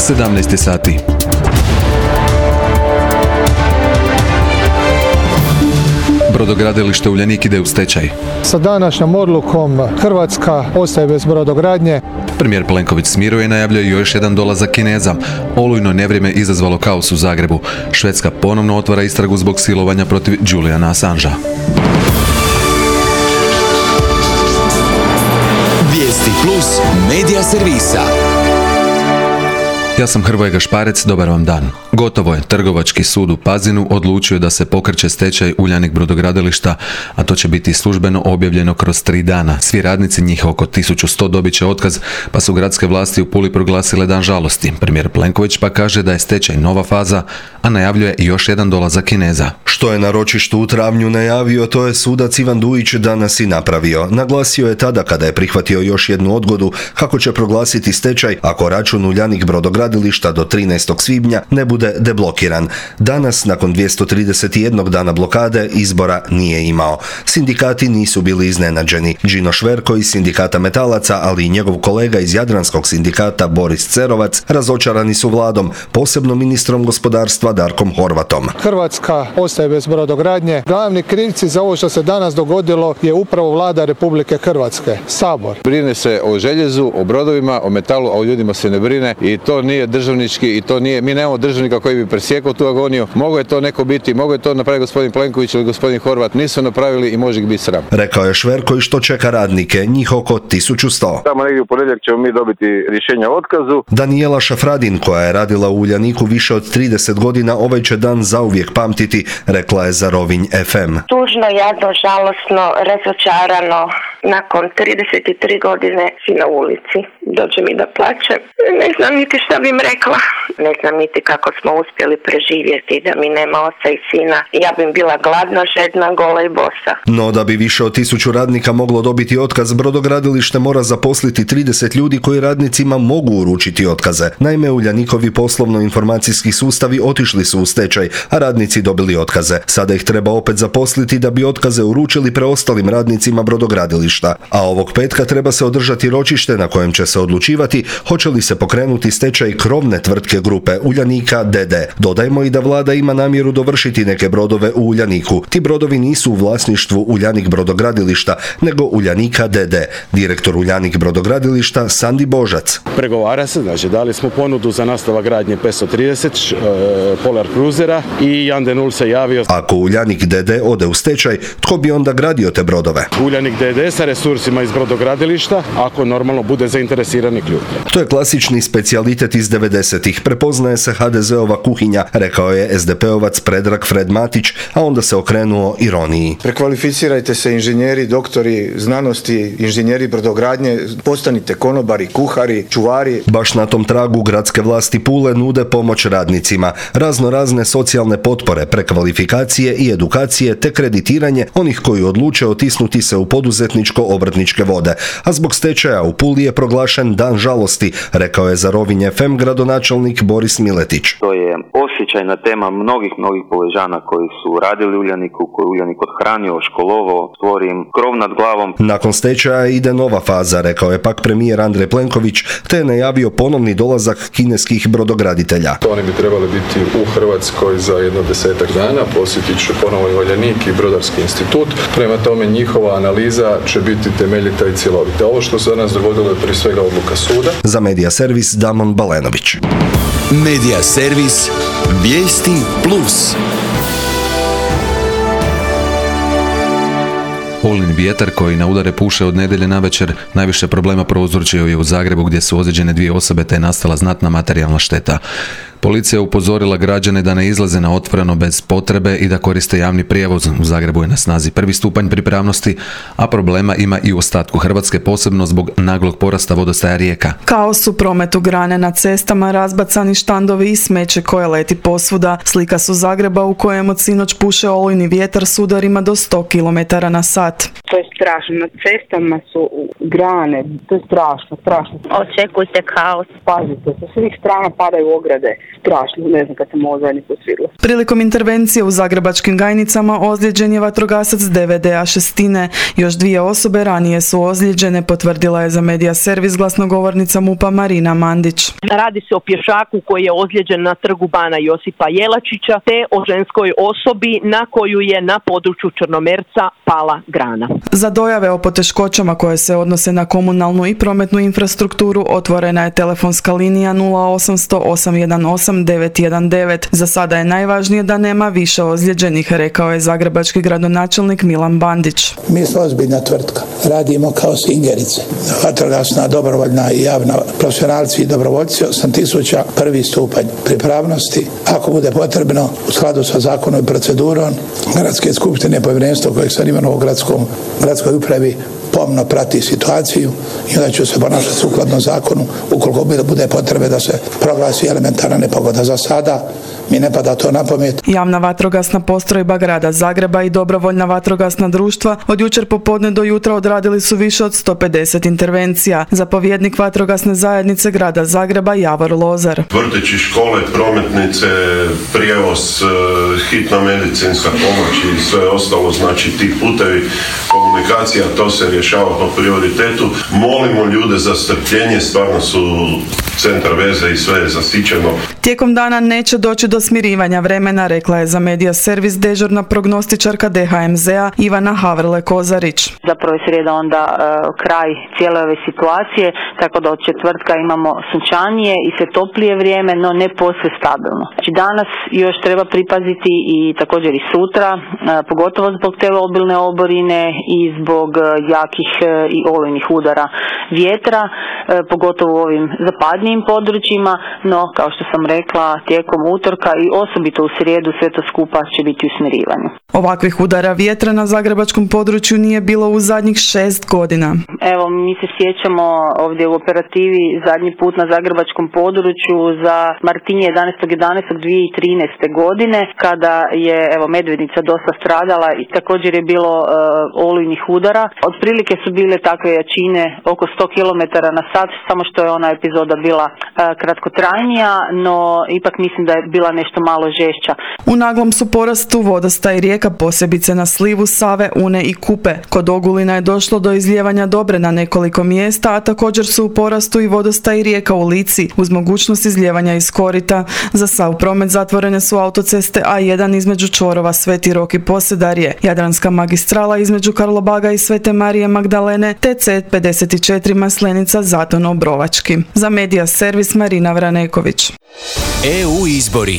17 sati. Brodogradilište Uljanik ide u stečaj. Sa današnjom odlukom Hrvatska ostaje bez brodogradnje. Premijer Plenković smiruje i najavljuje još jedan dolazak Kineza. Olujno nevrijeme izazvalo kaos u Zagrebu. Švedska ponovno otvara istragu zbog silovanja protiv Juliana Assangea. Vijesti Plus medija servisa. Ja sam Hrvoje Gašparec, dobar vam dan. Gotovo je, Trgovački sud u Pazinu odlučio da se pokreće stečaj Uljanik brodogradilišta, a to će biti službeno objavljeno kroz 3 dana. Svi radnici, njih oko 1100, dobit će otkaz, pa su gradske vlasti u Puli proglasile dan žalosti. Premijer Plenković pa kaže da je stečaj nova faza, a najavljuje i još jedan dolazak Kineza. Što je na ročištu u travnju najavio, to je sudac Ivan Dujić danas i napravio. Naglasio je tada, kada je prihvatio još jednu odgodu, kako će proglasiti stečaj ako račun Uljanik brodogradilišta do 13. svibnja ne bude deblokiran. Danas, nakon 231 dana blokade, izbora nije imao. Sindikati nisu bili iznenađeni. Đino Šverko iz sindikata metalaca, ali i njegov kolega iz Jadranskog sindikata Boris Cerovac, razočarani su vladom, posebno ministrom gospodarstva Darkom Horvatom. Hrvatska ostaje bez brodogradnje. Glavni krivci za ovo što se danas dogodilo je upravo vlada Republike Hrvatske, Sabor. Brine se o željezu, o brodovima, o metalu, a o ljudima se ne brine i to nije državnički i to nije, mi nemamo državnika koji bi presjekao tu agoniju. Mogo je to neko biti, mogo je to napraviti gospodin Plenković ili gospodin Horvat, nisu napravili i može ih biti sram. Rekao je Šverko i što čeka radnike, njih oko 1100. Tamo negdje u ponedjeljak ćemo mi dobiti rješenje o otkazu. Danijela Šafradin, koja je radila u Uljaniku više od 30 godina, ovaj će dan zauvijek pamtiti, rekla je za Rovinj FM. Tužno, jadno, žalosno, razočarano. Nakon 33 godine si na ulici. Dođe mi da plačem. Ne znam niti šta bih rekla. Ne znam niti kako smo uspjeli preživjeti da mi nema oca i sina. Ja bih bila gladna, žedna, gola i bosa. No da bi više od 1000 radnika moglo dobiti otkaz, brodogradilište mora zaposliti 30 ljudi koji radnicima mogu uručiti otkaze. Naime, Uljanikovi poslovno-informacijski sustavi otišli su u stečaj, a radnici dobili otkaze. Sada ih treba opet zaposliti da bi otkaze uručili preostalim radnicima brodogradilišta. A ovog petka treba se održati ročište na kojem će se odlučivati hoće li se pokrenuti stečaj krovne tvrtke grupe Uljanika d.d. Dodajmo i da vlada ima namjeru dovršiti neke brodove u Uljaniku. Ti brodovi nisu u vlasništvu Uljanik brodogradilišta, nego Uljanika d.d. Direktor Uljanik brodogradilišta Sandi Božac. Pregovara se, znači dali smo ponudu za nastavak gradnje 530 Polar Cruisera i Jan de Nul se javio. Ako Uljanik d.d. ode u stečaj, tko bi onda gradio te brodove? Uljanik d.d. sa resursima iz brodogradilišta, ako normalno bude zainteresirani ključ. To je klasični specijalitet iz 90-ih. Prepoznaje se HDZ-ova kuhinja, rekao je SDP-ovac Predrag Fred Matić, a onda se okrenuo ironiji. Prekvalificirajte se inženjeri, doktori znanosti, inženjeri brodogradnje, postanite konobari, kuhari, čuvari. Baš na tom tragu gradske vlasti Pule nude pomoć radnicima. Razne socijalne potpore, prekvalifikacije i edukacije te kreditiranje onih koji odluče otisnuti se u poduzetničko-obrtničke vode. A zbog stečaja u Puli je proglašen dan žalosti, rekao je za Rovinj FM gradonačelnik Boris Miletić. To je osjećajna tema mnogih Puležana koji su radili u Uljaniku, koji Uljanik odhranio, školovao, stvori im krov nad glavom. Nakon stečaja ide nova faza, rekao je pak premijer Andrej Plenković, te je najavio ponovni dolazak kineskih brodograditelja. Oni bi trebali biti u Hrvatskoj za jedno 10-ak dana, posjetit će ponovo i Uljanik i Brodarski institut. Prema tome njihova analiza će biti temeljita i cjelovita. Ovo što se danas dogodilo je prije svega odluka suda. Za Medija servis Damon Balenović. Medija servis Vijesti Plus. Olujni vjetar koji na udare puše od nedjelje navečer najviše problema prouzročio je u Zagrebu gdje su ozlijeđene 2 osobe te je nastala znatna materijalna šteta. Policija je upozorila građane da ne izlaze na otvoreno bez potrebe i da koriste javni prijevoz. U Zagrebu je na snazi 1. stupanj pripravnosti, a problema ima i u ostatku Hrvatske, posebno zbog naglog porasta vodostaja rijeka. Kaos u prometu, grane na cestama, razbacani štandovi i smeće koje leti posvuda. Slika su Zagreba u kojem od sinoć puše olujni vjetar s udarima do 100 km/h. To je strašno, na cestama su grane, to je strašno. Očekujte kaos. Pazite, sa svih strana padaju ograde. strašno, ne znam kad sam ovo zadnji put vidjela. Prilikom intervencije u zagrebačkim Gajnicama ozlijeđen je vatrogasac DVD-a Šestine. Još 2 osobe ranije su ozlijeđene, potvrdila je za Medija servis glasnogovornica MUP-a Marina Mandić. Radi se o pješaku koji je ozlijeđen na trgu Bana Josipa Jelačića te o ženskoj osobi na koju je na području Črnomerca pala grana. Za dojave o poteškoćama koje se odnose na komunalnu i prometnu infrastrukturu otvorena je telefonska linija 0800 818 919. Za sada je najvažnije da nema više ozlijeđenih, rekao je zagrebački gradonačelnik Milan Bandić. Mi smo ozbiljna tvrtka, radimo kao svingerice, vatrogasna, dobrovoljna i javna, profesionalci i dobrovoljci, 8.000, prvi stupanj pripravnosti. Ako bude potrebno, u skladu sa zakonom i procedurom, Gradske skupštine, povjerenstvo kojeg sam imao u gradskoj upravi pomno prati situaciju i onda će se ponašati sukladno zakonu ukoliko bude potrebe da se proglasi elementarna nepogoda. Za sada mi ne pada to na pamet. Javna vatrogasna postrojba grada Zagreba i dobrovoljna vatrogasna društva od jučer popodne do jutra odradili su više od 150 intervencija. Zapovjednik vatrogasne zajednice grada Zagreba Javor Lozar. Vrtići, škole, prometnice, prijevoz, hitna medicinska pomoć i sve ostalo, znači ti putevi, komunikacija, to se rješava po prioritetu. Molimo ljude za strpljenje, stvarno su centar veze i sve je zasićeno. Tijekom dana neće doći do smirivanja vremena, rekla je za Medija servis dežurna prognostičarka DHMZ-a Ivana Havrle-Kozarić. Zapravo je srijeda onda kraj cijele ove situacije, tako da od četvrtka imamo sunčanije i sve toplije vrijeme, no ne posve stabilno. Znači danas još treba pripaziti i također i sutra, pogotovo zbog te obilne oborine i zbog jakih i olujnih udara vjetra, pogotovo u ovim zapadnijim područjima, no kao što sam rekla, tijekom utorka i osobito u srijedu sve to skupa će biti u smirivanju. Ovakvih udara vjetra na zagrebačkom području nije bilo u zadnjih 6 godina. Evo, mi se sjećamo ovdje u operativi zadnji put na zagrebačkom području za Martinje 11.11.2013. godine, kada je Medvednica dosta stradala i također je bilo olujnih udara. Otprilike su bile takve jačine oko 100 km na sat, samo što je ona epizoda bila kratkotrajnija, no ipak mislim da je bila nešto malo žešća. U naglom su porastu vodostaj rijeka, posebice na slivu Save, Une i Kupe. Kod Ogulina je došlo do izlijevanja Dobre na nekoliko mjesta, a također su u porastu i vodostaj rijeka u Lici, uz mogućnost izlijevanja iz korita. Za sav promet zatvorene su autoceste A1 između čvorova Sveti Rok i Posedarje, Jadranska magistrala između Karlobaga i Svete Marije Magdalene, te C54 Maslenica Zaton Obrovački. Za Medija servis Marina Vraneković. EU izbori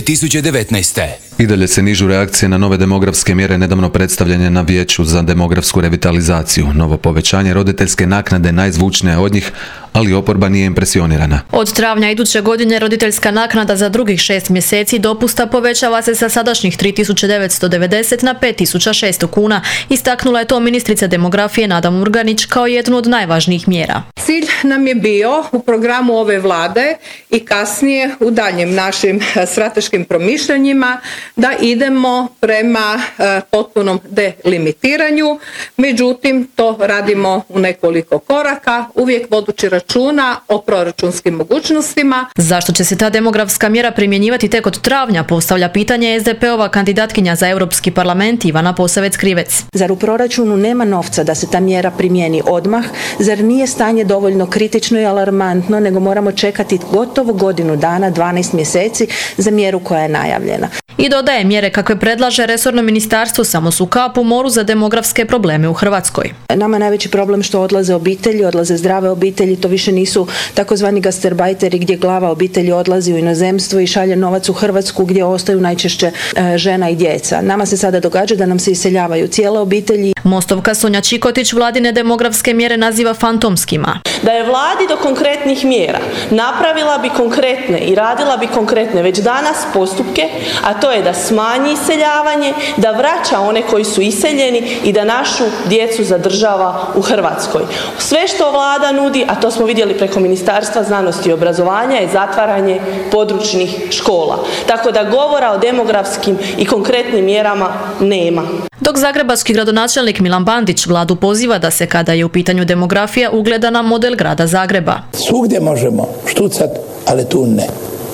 2019. I dalje se nižu reakcije na nove demografske mjere nedavno predstavljene na Vijeću za demografsku revitalizaciju. Novo povećanje roditeljske naknade najzvučnije je od njih, ali oporba nije impresionirana. Od travnja iduće godine roditeljska naknada za drugih 6 mjeseci dopusta povećava se sa sadašnjih 3.990 na 5.600 kuna. Istaknula je to ministrica demografije Nada Murganić kao jednu od najvažnijih mjera. Cilj nam je bio u programu ove vlade i kasnije u daljnjim našim strateškim promišljanjima da idemo prema potpunom delimitiranju. Međutim, to radimo u nekoliko koraka, uvijek vodući računa o proračunskim mogućnostima. Zašto će se ta demografska mjera primjenjivati tek od travnja, postavlja pitanje SDP-ova kandidatkinja za Europski parlament Ivana Posavec-Krivec. Zar u proračunu nema novca da se ta mjera primijeni odmah? Zar nije stanje dovoljno kritično i alarmantno, nego moramo čekati gotovo godinu dana, 12 mjeseci za mjeru koja je najavljena? I dodaje, mjere kakve predlaže resorno ministarstvo samo su kap u moru za demografske probleme u Hrvatskoj. Nama najveći problem što odlaze zdrave obitelji, to više nisu takozvani gastarbajteri gdje glava obitelji odlazi u inozemstvo i šalje novac u Hrvatsku gdje ostaju najčešće žena i djeca. Nama se sada događa da nam se iseljavaju cijele obitelji. Mostovka Sonja Čikotić vladine demografske mjere naziva fantomskima. Da je vladi do konkretnih mjera napravila bi konkretne i radila bi konkretne već danas postupke, a to je da smanji iseljavanje, da vraća one koji su iseljeni i da našu djecu zadržava u Hrvatskoj. Sve što vlada nudi, a to smo vidjeli preko Ministarstva znanosti i obrazovanja, je zatvaranje područnih škola. Tako da govora o demografskim i konkretnim mjerama nema. Dok zagrebački gradonačelnik Milan Bandić vladu poziva da se, kada je u pitanju demografija, ugleda na model grada Zagreba. Svugdje možemo štucat, ali tu ne.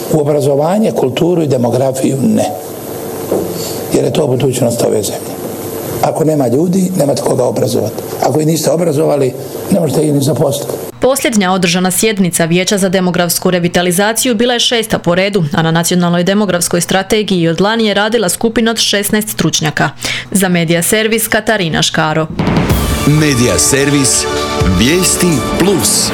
U obrazovanje, kulturu i demografiju ne. Jer je to budućnost ove zemlje. Ako nema ljudi, nemate koga obrazovati. Ako ih niste obrazovali, ne možete ih ni zaposliti. Posljednja održana sjednica Vijeća za demografsku revitalizaciju bila je 6. po redu, a na nacionalnoj demografskoj strategiji od lani je radila skupina od 16 stručnjaka. Za Medija servis Katarina Škaro. Medija servis Vijesti Plus.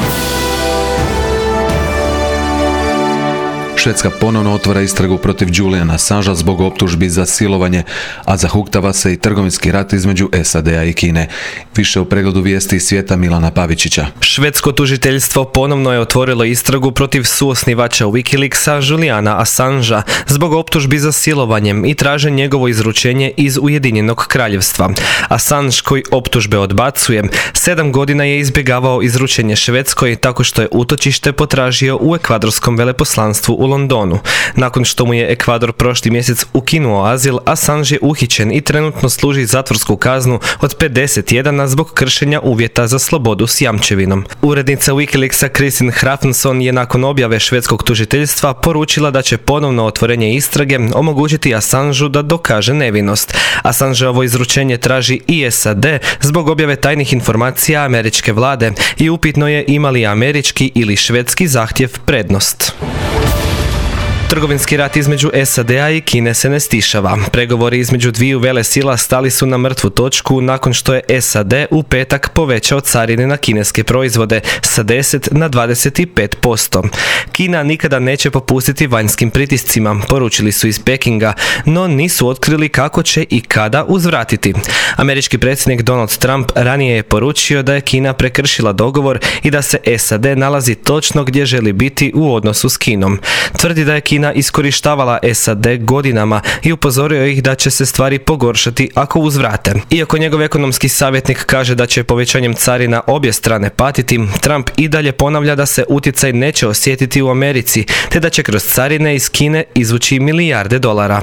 Švedska ponovno otvara istragu protiv Juliana Assangea zbog optužbi za silovanje, a zahuktava se i trgovinski rat između SAD-a i Kine. Više u pregledu vijesti iz svijeta Milana Pavičića. Švedsko tužiteljstvo ponovno je otvorilo istragu protiv suosnivača Wikileaksa Juliana Assangea zbog optužbi za silovanjem i traže njegovo izručenje iz Ujedinjenog kraljevstva. Assange, koji optužbe odbacuje, 7 godina je izbjegavao izručenje Švedskoj tako što je utočište potražio u ekvadorskom veleposlanstvu u Londonu. Nakon što mu je Ekvador prošli mjesec ukinuo azil, Assange je uhićen i trenutno služi zatvorsku kaznu od 51 zbog kršenja uvjeta za slobodu s jamčevinom. Urednica Wikileaksa Kristin Hrafnsson je nakon objave švedskog tužiteljstva poručila da će ponovno otvorenje istrage omogućiti Assangeu da dokaže nevinost. Assangeovo izručenje traži i SAD zbog objave tajnih informacija američke vlade i upitno je ima li američki ili švedski zahtjev prednost. Trgovinski rat između SAD-a i Kine se ne stišava. Pregovori između dviju velesila stali su na mrtvu točku nakon što je SAD u petak povećao carine na kineske proizvode sa 10 na 25%. Kina nikada neće popustiti vanjskim pritiscima, poručili su iz Pekinga, no nisu otkrili kako će i kada uzvratiti. Američki predsjednik Donald Trump ranije je poručio da je Kina prekršila dogovor i da se SAD nalazi točno gdje želi biti u odnosu s Kinom. Tvrdi da je Kina iskorištavala SAD godinama i upozorio ih da će se stvari pogoršati ako uzvrate. Iako njegov ekonomski savjetnik kaže da će povećanjem carina obje strane patiti, Trump i dalje ponavlja da se utjecaj neće osjetiti u Americi, te da će kroz carine iz Kine izvući milijarde dolara.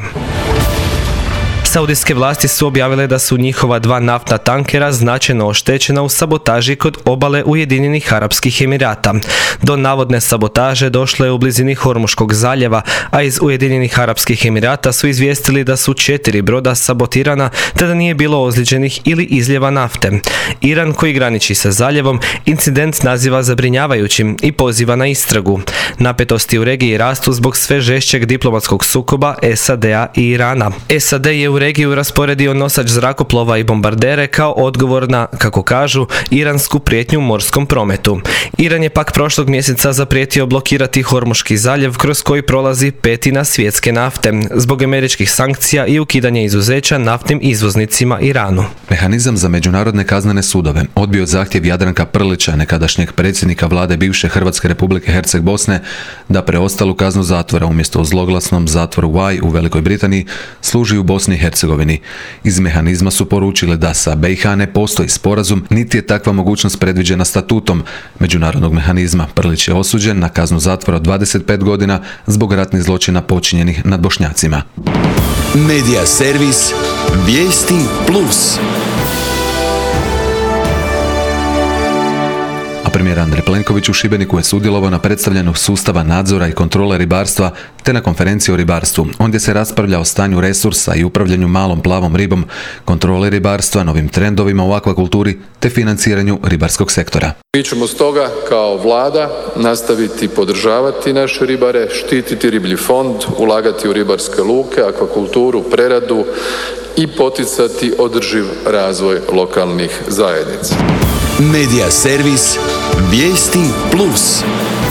Saudijske vlasti su objavile da su njihova 2 naftna tankera značajno oštećena u sabotaži kod obale Ujedinjenih Arapskih Emirata. Do navodne sabotaže došlo je u blizini Hormuškog zaljeva, a iz Ujedinjenih Arapskih Emirata su izvijestili da su 4 broda sabotirana te da nije bilo ozlijeđenih ili izljeva nafte. Iran, koji graniči sa zaljevom, incident naziva zabrinjavajućim i poziva na istragu. Napetosti u regiji rastu zbog sve žešćeg diplomatskog sukoba SAD-a i Irana. SAD je u regiju rasporedio nosač zrakoplova i bombardere kao odgovor na, kako kažu, iransku prijetnju u morskom prometu. Iran je pak prošlog mjeseca zaprijetio blokirati Hormuški zaljev kroz koji prolazi 1/5 svjetske nafte zbog američkih sankcija i ukidanja izuzeća naftnim izvoznicima Iranu. Mehanizam za međunarodne kaznene sudove odbio zahtjev Jadranka Prlića, nekadašnjeg predsjednika vlade bivše Hrvatske Republike Herceg-Bosne, da preostalu kaznu zatvora umjesto u zloglasnom zatvoru Vaj u Velikoj Britaniji služi u Bosni i Hercegovini. Iz mehanizma su poručile da sa BiH ne postoji sporazum, niti je takva mogućnost predviđena statutom međunarodnog mehanizma. Prlić je osuđen na kaznu zatvora od 25 godina zbog ratnih zločina počinjenih nad Bošnjacima. Medija servis Vijesti Plus. Premijer Andrej Plenković u Šibeniku je sudjelovao na predstavljanju sustava nadzora i kontrole ribarstva te na konferenciji o ribarstvu. Ondje se raspravlja o stanju resursa i upravljanju malom plavom ribom, kontrole ribarstva, novim trendovima u akvakulturi te financiranju ribarskog sektora. Mi ćemo stoga kao vlada nastaviti podržavati naše ribare, štititi riblji fond, ulagati u ribarske luke, akvakulturu, preradu i poticati održiv razvoj lokalnih zajednica. Medija servis Vijesti Plus.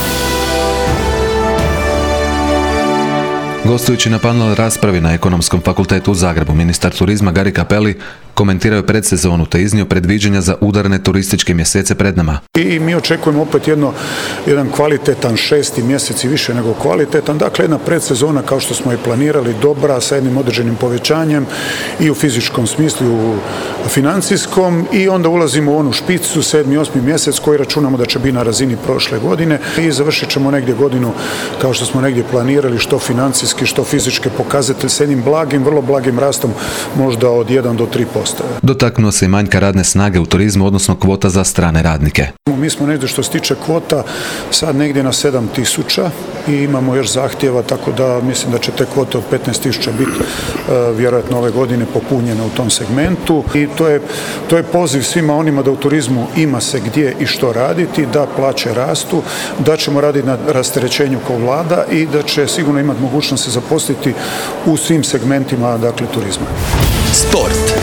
Gostujući na panel raspravi na Ekonomskom fakultetu u Zagrebu, ministar turizma Gari Cappelli komentirao je predsezonu te iznio predviđanja za udarne turističke mjesece pred nama. I mi očekujemo opet jedan kvalitetan 6. mjesec i više nego kvalitetan. Dakle, jedna predsezona kao što smo i planirali, dobra, sa jednim određenim povećanjem i u fizičkom smislu i u financijskom, i onda ulazimo u onu špicu 7. i 8. mjesec koji računamo da će biti na razini prošle godine i završit ćemo negdje godinu kao što smo negdje planirali, što financijski, što fizičke pokazatelj s jednim blagim, vrlo blagim rastom, možda od 1 do 3%. postoje. Dotaknuo se i manjka radne snage u turizmu, odnosno kvota za strane radnike. Mi smo negdje što se tiče kvota sad negdje na 7.000 i imamo još zahtjeva, tako da mislim da će te kvote od 15.000 biti vjerojatno ove godine popunjene u tom segmentu i to je poziv svima onima da u turizmu ima se gdje i što raditi, da plaće rastu, da ćemo raditi na rasterećenju kao vlada i da će sigurno imati mogućnost se zaposliti u svim segmentima, dakle, turizma. Sport.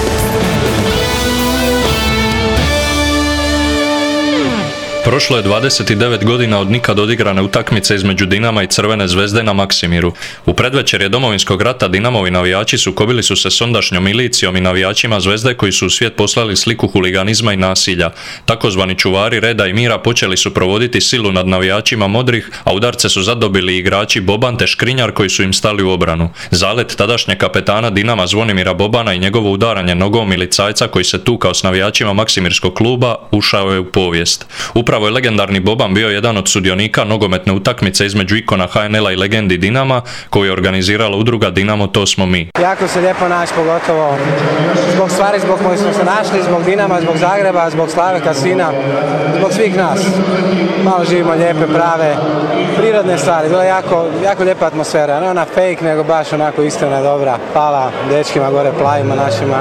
Prošlo je 29 godina od nikad odigrane utakmice između Dinama i Crvene zvezde na Maksimiru. U predvečerje Domovinskog rata Dinamovi navijači sukobili su se s ondašnjom milicijom i navijačima Zvezde koji su u svijet poslali sliku huliganizma i nasilja. Takozvani čuvari reda i mira počeli su provoditi silu nad navijačima modrih, a udarce su zadobili igrači Boban te Škrinjar koji su im stali u obranu. Zalet tadašnjeg kapetana Dinama Zvonimira Bobana i njegovo udaranje nogom milicajca koji se tukao s navijačima Maksimirskog kluba ušao je u povijest. Upravo je legendarni Boban bio jedan od sudionika nogometne utakmice između ikona HNL-a i legendi Dinama koju je organizirala udruga Dinamo to smo mi. Jako se lijepo naći, pogotovo zbog stvari zbog kojih smo se našli, zbog Dinama, zbog Zagreba, zbog Slave Kasina, zbog svih nas. Malo živimo lijepe, prave, prirodne stvari. Bila je jako lijepa atmosfera, ne ona fake, nego baš onako iskrena, dobra. Hvala dečkima gore, plavima našima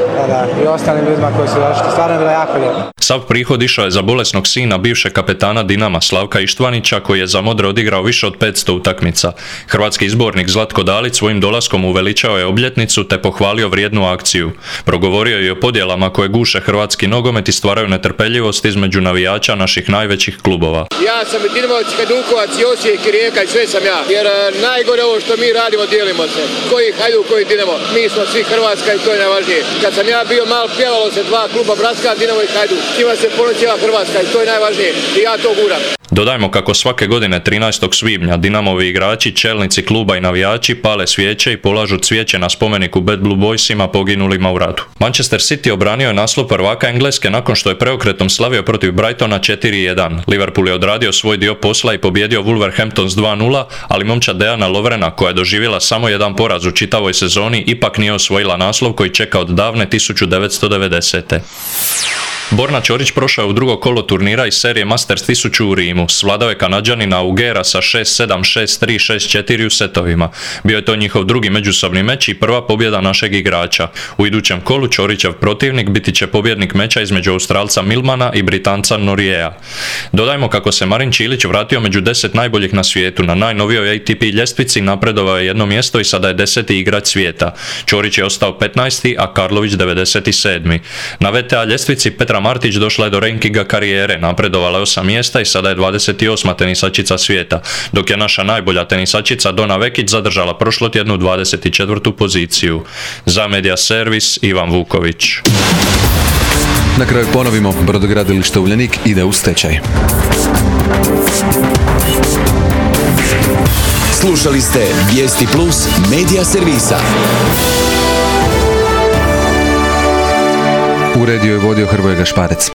i ostalim ljudima koji su došli. Stvarno je bilo jako lijepo. Sav prihod išao je za bolesnog sina bivšeg kapetana Dinama Slavka Ištvanića koji je za Modre odigrao više od 500 utakmica. Hrvatski izbornik Zlatko Dalić svojim dolaskom uveličao je obljetnicu te pohvalio vrijednu akciju. Progovorio je i o podjelama koje guše hrvatski nogomet i stvaraju netrpeljivost između navijača naših najvećih klubova. Ja sam i Dinamovac, Hajdukovac, i Osijek i Rijeka i sve sam ja. Jer najgore ovo što mi radimo, dijelimo se. Koji Hajduk, koji Dinamo. Mi smo svi Hrvatska i to je najvažnije. Kad sam ja bio mal, pjevalo se dva kluba bratska, Dinamo i Hajduk. Njima se puno cijela Hrvatska i to je najvažnije. I ja to guram. Dodajmo kako svake godine 13. svibnja Dinamovi igrači, čelnici kluba i navijači pale svijeće i polažu cvijeće na spomeniku Bad Blue Boysima poginulima u ratu. Manchester City obranio je naslov prvaka Engleske nakon što je preokretom slavio protiv Brightona 4-1. Liverpool je odradio svoj dio posla i pobjedio Wolverhamptons 2-0, ali momčad Dejana Lovrena koja je doživjela samo jedan poraz u čitavoj sezoni ipak nije osvojila naslov koji čeka od davne 1990. Borna Ćorić prošao je u drugo kolo turnira iz serije Masters 1000 u Rimu. Svladao je Kanađanina Augera sa 6-7, 6-3, 6-4 u setovima. Bio je to njihov drugi međusobni meč i prva pobjeda našeg igrača. U idućem kolu Ćorićev protivnik biti će pobjednik meča između Australca Milmana i Britanca Noriea. Dodajmo kako se Marin Čilić vratio među 10 najboljih na svijetu. Na najnovijoj ATP ljestvici napredovao je jedno mjesto i sada je 10. igrač svijeta. Ćorić je ostao 15. a Karlović 97. Na VTA ljestvici Petra Martić došla je do rankinga karijere, napredovala je 8 mjesta i sada je 28. tenisačica svijeta, dok je naša najbolja tenisačica Dona Vekić zadržala prošlotjednu 24. poziciju. Za Media Servis Ivan Vuković. Na kraju ponovimo, brodogradilište Uljanik ide u stečaj. Slušali ste Vijesti Plus Media Servisa. Uredio je vodio Hrvoje Gašparec.